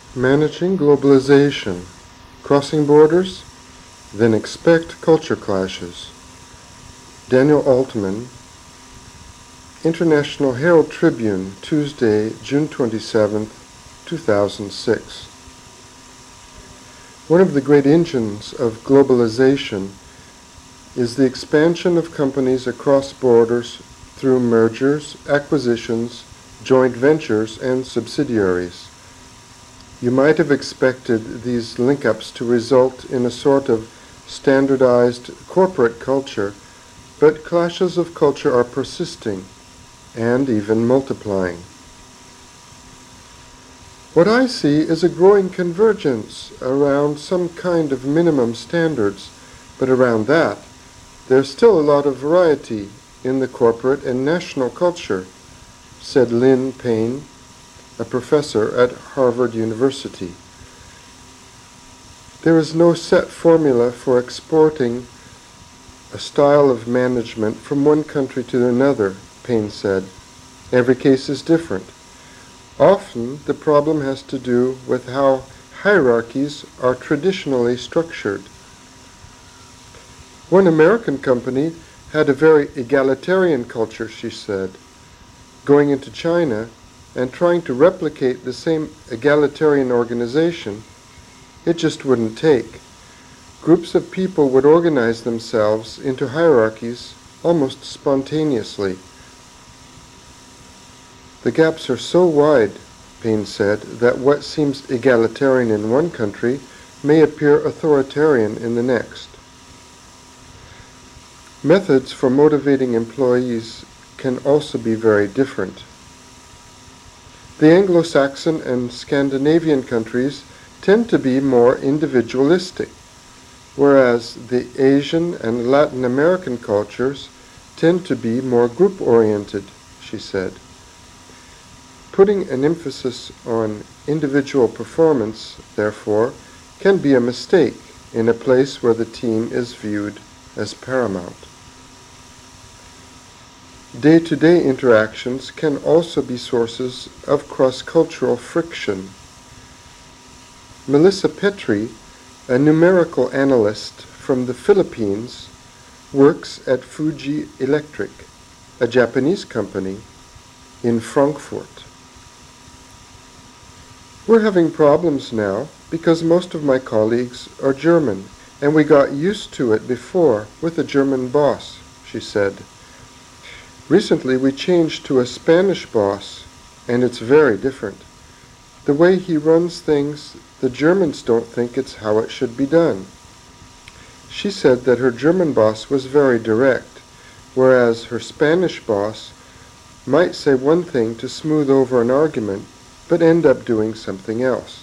Managing globalization. Crossing borders? Then expect culture clashes. Daniel Altman, International Herald Tribune, Tuesday, June 27, 2006. One of the great engines of globalization is the expansion of companies across borders through mergers, acquisitions, joint ventures, and subsidiaries. You might have expected these link-ups to result in a sort of standardized corporate culture, but clashes of culture are persisting and even multiplying. What I see is a growing convergence around some kind of minimum standards, but around that, there's still a lot of variety in the corporate and national culture, said Lynn Payne, a professor at Harvard University. There is no set formula for exporting a style of management from one country to another, Payne said. Every case is different. Often the problem has to do with how hierarchies are traditionally structured. One American company had a very egalitarian culture, she said. Going into China and trying to replicate the same egalitarian organization, it just wouldn't take. Groups of people would organize themselves into hierarchies almost spontaneously. The gaps are so wide, Payne said, that what seems egalitarian in one country may appear authoritarian in the next. Methods for motivating employees can also be very different. The Anglo-Saxon and Scandinavian countries tend to be more individualistic, whereas the Asian and Latin American cultures tend to be more group-oriented, she said. Putting an emphasis on individual performance, therefore, can be a mistake in a place where the team is viewed as paramount. Day-to-day interactions can also be sources of cross-cultural friction. Melissa Petri, a numerical analyst from the Philippines, works at Fuji Electric, a Japanese company, in Frankfurt. We're having problems now because most of my colleagues are German, and we got used to it before with a German boss, she said. Recently we changed to a Spanish boss, and it's very different. The way he runs things, the Germans don't think it's how it should be done. She said that her German boss was very direct, whereas her Spanish boss might say one thing to smooth over an argument, but end up doing something else.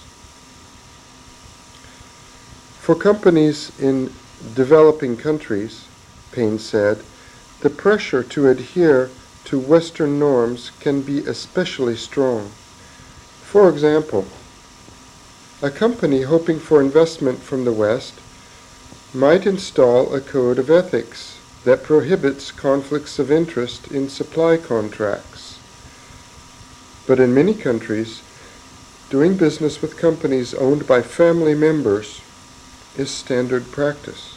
For companies in developing countries, Payne said, the pressure to adhere to Western norms can be especially strong. For example, a company hoping for investment from the West might install a code of ethics that prohibits conflicts of interest in supply contracts. But in many countries, doing business with companies owned by family members is standard practice.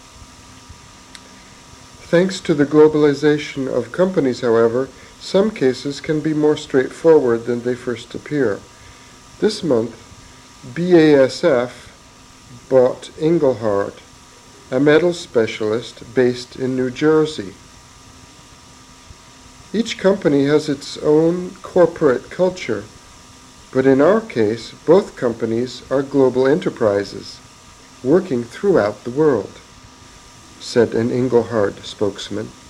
Thanks to the globalization of companies, however, some cases can be more straightforward than they first appear. This month, BASF bought Engelhard, a metal specialist based in New Jersey. Each company has its own corporate culture, but in our case, both companies are global enterprises, working throughout the world, said an Engelhard spokesman.